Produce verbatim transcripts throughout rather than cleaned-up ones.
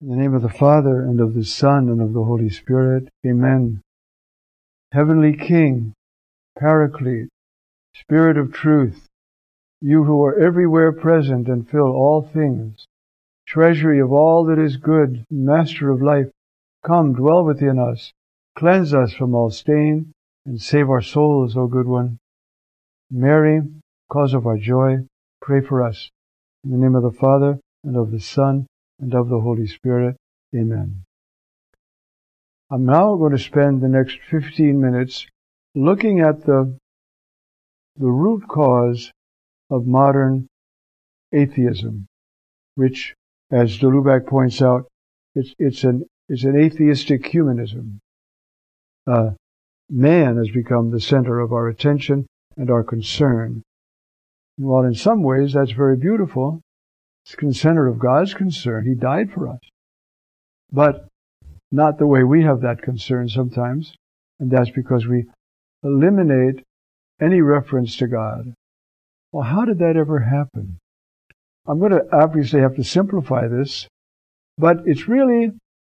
In the name of the Father, and of the Son, and of the Holy Spirit. Amen. Heavenly King, Paraclete, Spirit of Truth, you who are everywhere present and fill all things, treasury of all that is good, Master of life, come, dwell within us, cleanse us from all stain, and save our souls, O good one. Mary, cause of our joy, pray for us. In the name of the Father, and of the Son, and of the Holy Spirit. Amen. I'm now going to spend the next fifteen minutes looking at the, the root cause of modern atheism, which, as de Lubac points out, it's, it's, an, it's an atheistic humanism. Uh, man has become the center of our attention and our concern. And while in some ways that's very beautiful, it's the center of God's concern. He died for us. But not the way we have that concern sometimes. And that's because we eliminate any reference to God. Well, how did that ever happen? I'm going to obviously have to simplify this, but it's really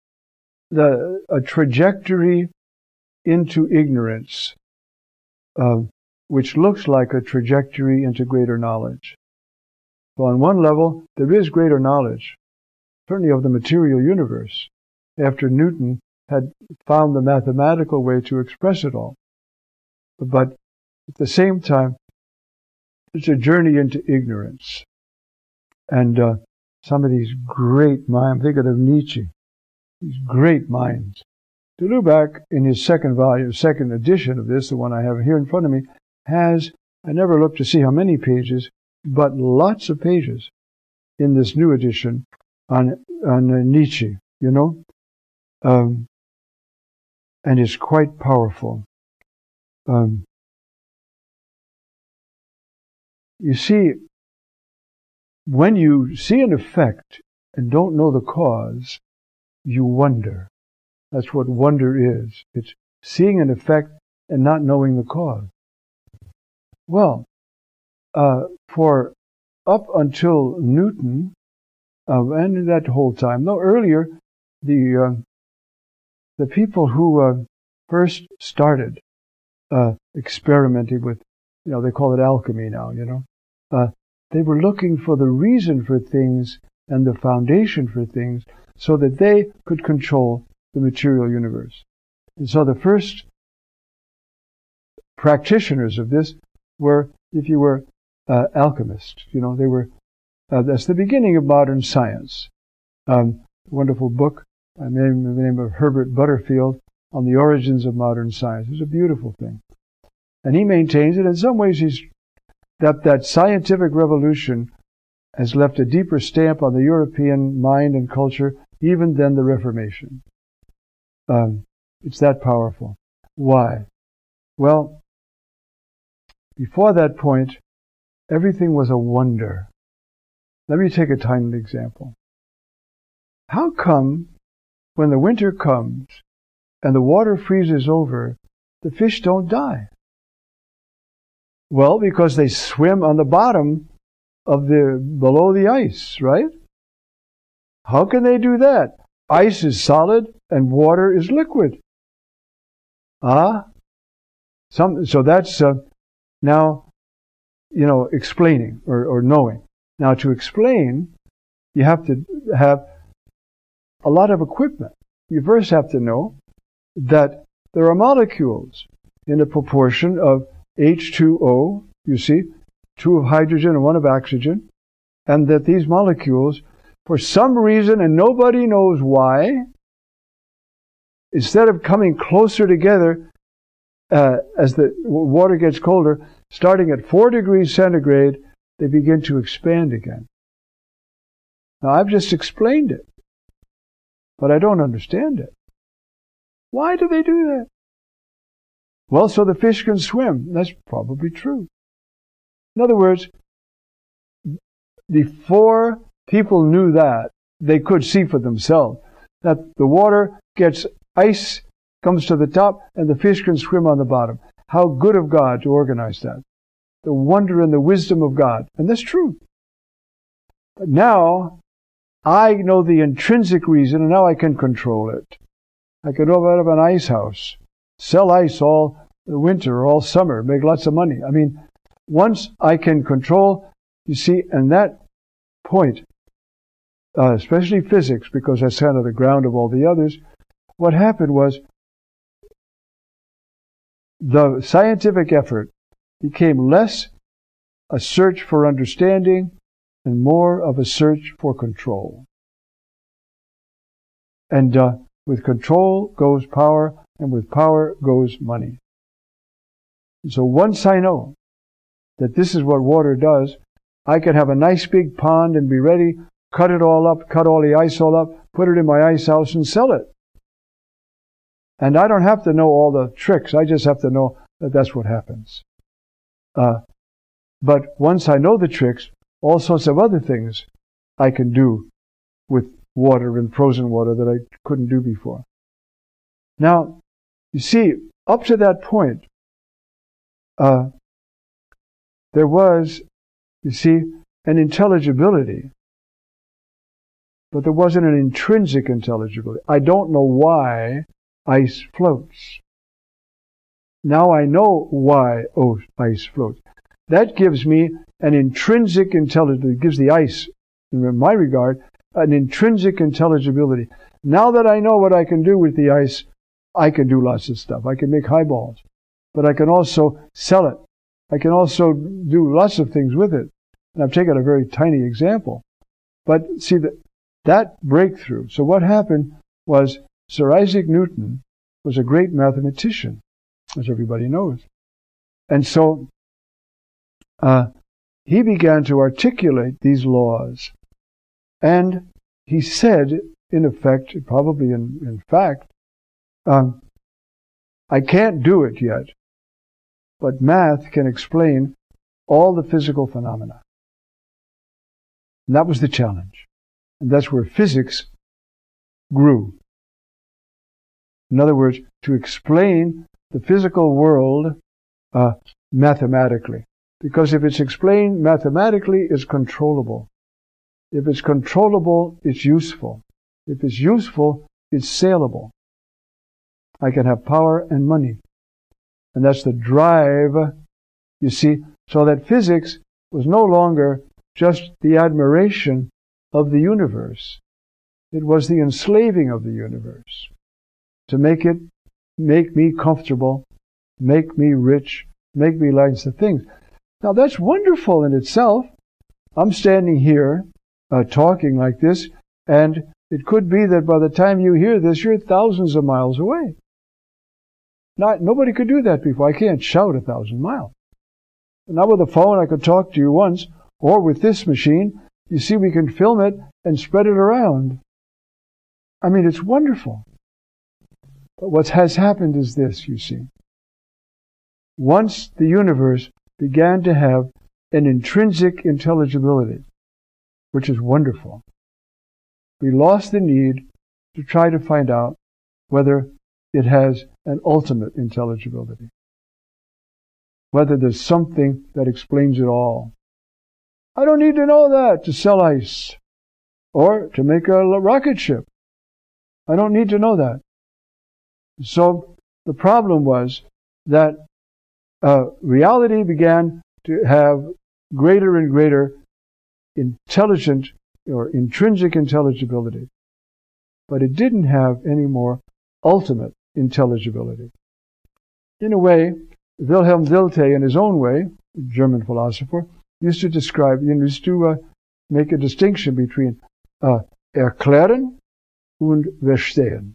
the a trajectory into ignorance, uh, which looks like a trajectory into greater knowledge. So on one level, there is greater knowledge, certainly of the material universe, after Newton had found the mathematical way to express it all. But at the same time, it's a journey into ignorance. And uh, some of these great minds, I'm thinking of Nietzsche, these great minds. De Lubac, in his second volume, second edition of this, the one I have here in front of me, has, I never looked to see how many pages, but lots of pages in this new edition on on uh, Nietzsche, you know, um, and it's quite powerful. Um, you see, when you see an effect and don't know the cause, you wonder. That's what wonder is. It's seeing an effect and not knowing the cause. Well, Uh, for up until Newton, uh, and that whole time, no earlier, the uh, the people who uh, first started uh, experimenting with, you know, they call it alchemy now, you know, uh, they were looking for the reason for things and the foundation for things so that they could control the material universe. And so the first practitioners of this were, if you were, Uh, alchemists, you know, they were, uh, that's the beginning of modern science. Um, wonderful book, uh, named the name of Herbert Butterfield, on the origins of modern science. It's a beautiful thing. And he maintains that in some ways he's, that, that scientific revolution has left a deeper stamp on the European mind and culture even than the Reformation. Um, it's that powerful. Why? Well, before that point, everything was a wonder. Let me take a tiny example. How come when the winter comes and the water freezes over, the fish don't die? Well, because they swim on the bottom of the, below the ice, right? How can they do that? Ice is solid and water is liquid. Ah? Some, so that's, uh, now, you know, explaining or, or knowing. Now, to explain, you have to have a lot of equipment. You first have to know that there are molecules in a proportion of H two O, you see, two of hydrogen and one of oxygen, and that these molecules, for some reason, and nobody knows why, instead of coming closer together uh, as the water gets colder, starting at four degrees centigrade, they begin to expand again. Now, I've just explained it, but I don't understand it. Why do they do that? Well, so the fish can swim. That's probably true. In other words, before people knew that, they could see for themselves that the water gets ice, comes to the top, and the fish can swim on the bottom. How good of God to organize that. The wonder and the wisdom of God. And that's true. But now, I know the intrinsic reason, and now I can control it. I could open up an ice house, sell ice all winter, all summer, make lots of money. I mean, once I can control, you see, and that point, uh, especially physics, because that's kind of the ground of all the others, what happened was the scientific effort became less a search for understanding and more of a search for control. And uh, with control goes power, and with power goes money. And so once I know that this is what water does, I can have a nice big pond and be ready, cut it all up, cut all the ice all up, put it in my ice house and sell it. And I don't have to know all the tricks. I just have to know that that's what happens. Uh, but once I know the tricks, all sorts of other things I can do with water and frozen water that I couldn't do before. Now, you see, up to that point, uh, there was, you see, an intelligibility, but there wasn't an intrinsic intelligibility. I don't know why ice floats. Now I know why oh, ice floats. That gives me an intrinsic intelligibility. It gives the ice, in my regard, an intrinsic intelligibility. Now that I know what I can do with the ice, I can do lots of stuff. I can make highballs, but I can also sell it. I can also do lots of things with it. And I've taken a very tiny example. But see, that, that breakthrough. So what happened was Sir Isaac Newton was a great mathematician, as everybody knows. And so uh, he began to articulate these laws. And he said, in effect, probably in, in fact, um, I can't do it yet, but math can explain all the physical phenomena. And that was the challenge. And that's where physics grew. In other words, to explain the physical world uh, mathematically. Because if it's explained mathematically, it's controllable. If it's controllable, it's useful. If it's useful, it's saleable. I can have power and money. And that's the drive, you see, so that physics was no longer just the admiration of the universe. It was the enslaving of the universe. To make it, make me comfortable, make me rich, make me lots of things. Now that's wonderful in itself. I'm standing here, uh, talking like this, and it could be that by the time you hear this, you're thousands of miles away. Not, nobody could do that before. I can't shout a thousand miles. Now with a phone, I could talk to you once, or with this machine, you see, we can film it and spread it around. I mean, it's wonderful. But what has happened is this, you see. Once the universe began to have an intrinsic intelligibility, which is wonderful, we lost the need to try to find out whether it has an ultimate intelligibility, whether there's something that explains it all. I don't need to know that to sell ice or to make a rocket ship. I don't need to know that. So the problem was that uh, reality began to have greater and greater intelligent or intrinsic intelligibility, but it didn't have any more ultimate intelligibility. In a way, Wilhelm Dilthey, in his own way, a German philosopher, used to describe, used to uh, make a distinction between uh, erklären und verstehen.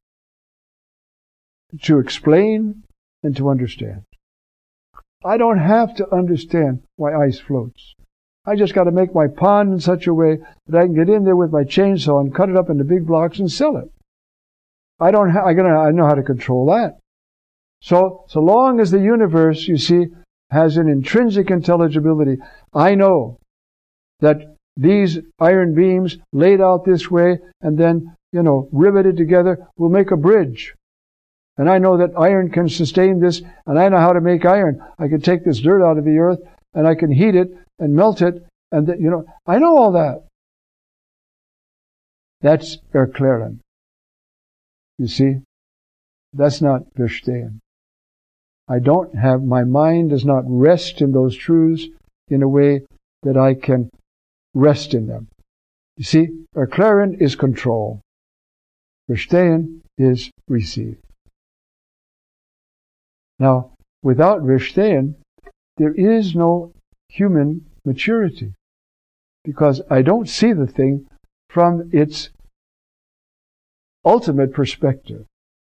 To explain and to understand. I don't have to understand why ice floats. I just got to make my pond in such a way that I can get in there with my chainsaw and cut it up into big blocks and sell it. I don't ha- I, gotta, I know how to control that. So, so long as the universe, you see, has an intrinsic intelligibility, I know that these iron beams laid out this way and then, you know, riveted together will make a bridge. And I know that iron can sustain this, and I know how to make iron. I can take this dirt out of the earth, and I can heat it and melt it, and that, you know, I know all that. That's erklären. You see? That's not verstehen. I don't have, my mind does not rest in those truths in a way that I can rest in them. You see, erklären is control. Verstehen is receive. Now, without verstehen, there is no human maturity. Because I don't see the thing from its ultimate perspective.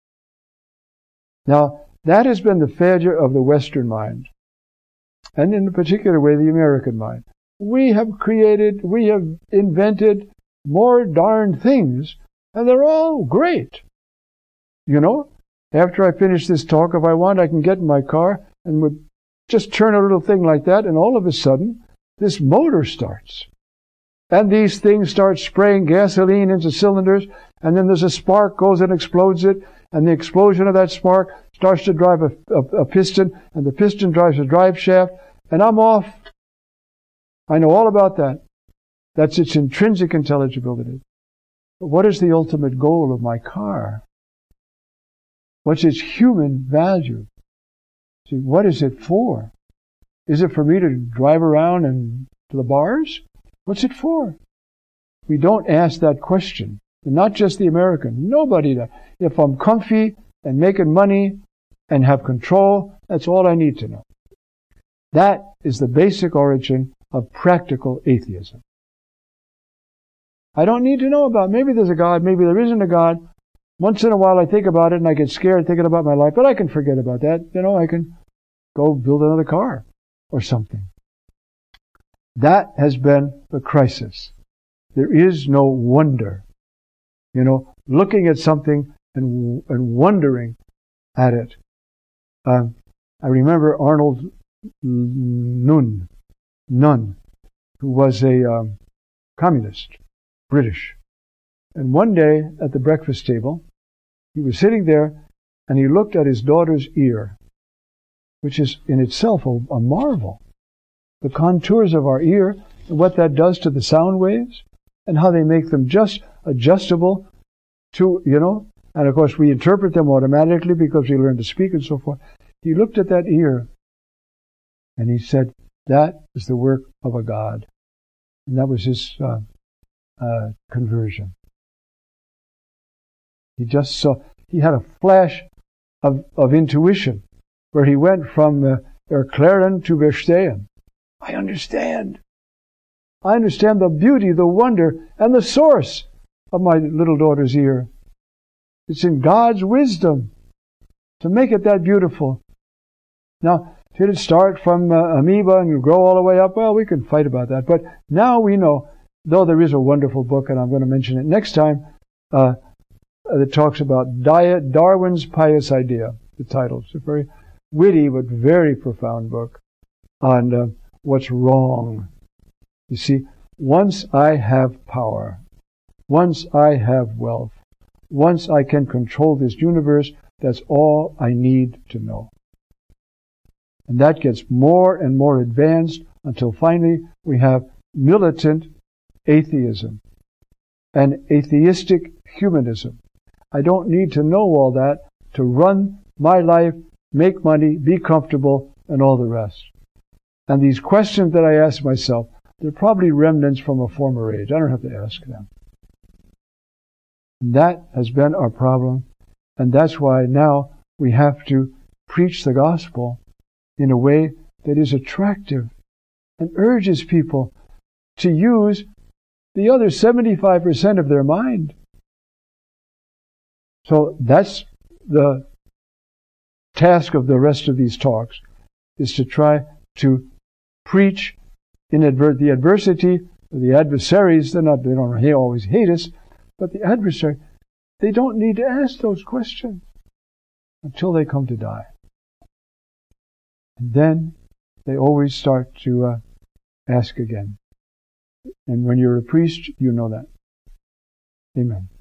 Now, that has been the failure of the Western mind. And in a particular way, the American mind. We have created, we have invented more darn things, and they're all great. You know, after I finish this talk, if I want, I can get in my car and would just turn a little thing like that, and all of a sudden, this motor starts. And these things start spraying gasoline into cylinders, and then there's a spark goes and explodes it, and the explosion of that spark starts to drive a, a, a piston, and the piston drives a drive shaft, and I'm off. I know all about that. That's its intrinsic intelligibility. But what is the ultimate goal of my car? What's its human value? See, what is it for? Is it for me to drive around and to the bars? What's it for? We don't ask that question. And not just the American. Nobody does. If I'm comfy and making money and have control, that's all I need to know. That is the basic origin of practical atheism. I don't need to know about, maybe there's a God, maybe there isn't a God. Once in a while I think about it and I get scared thinking about my life, but I can forget about that. You know, I can go build another car or something. That has been the crisis. There is no wonder. You know, looking at something and and wondering at it. Um, I remember Arnold Nunn, Nunn, who was a um, communist, British. And one day at the breakfast table, he was sitting there and he looked at his daughter's ear, which is in itself a, a marvel. The contours of our ear and what that does to the sound waves and how they make them just adjustable to, you know, and of course we interpret them automatically because we learn to speak and so forth. He looked at that ear and he said, that is the work of a God. And that was his uh, uh, conversion. He just saw, he had a flash of, of intuition where he went from uh, erklären to verstehen. I understand. I understand the beauty, the wonder, and the source of my little daughter's ear. It's in God's wisdom to make it that beautiful. Now, did it start from uh, amoeba and grow all the way up? Well, we can fight about that. But now we know, though there is a wonderful book, and I'm going to mention it next time, uh, that talks about Darwin's Pious Idea. The title. It's a very witty but very profound book on uh, what's wrong. You see, once I have power, once I have wealth, once I can control this universe, that's all I need to know. And that gets more and more advanced until finally we have militant atheism and atheistic humanism. I don't need to know all that to run my life, make money, be comfortable, and all the rest. And these questions that I ask myself, they're probably remnants from a former age. I don't have to ask them. And that has been our problem, and that's why now we have to preach the gospel in a way that is attractive and urges people to use the other seventy-five percent of their mind. So that's the task of the rest of these talks, is to try to preach in adver- the adversity, the adversaries. They're not, they don't always hate us, but the adversary, they don't need to ask those questions until they come to die. And then they always start to uh, ask again. And when you're a priest, you know that. Amen.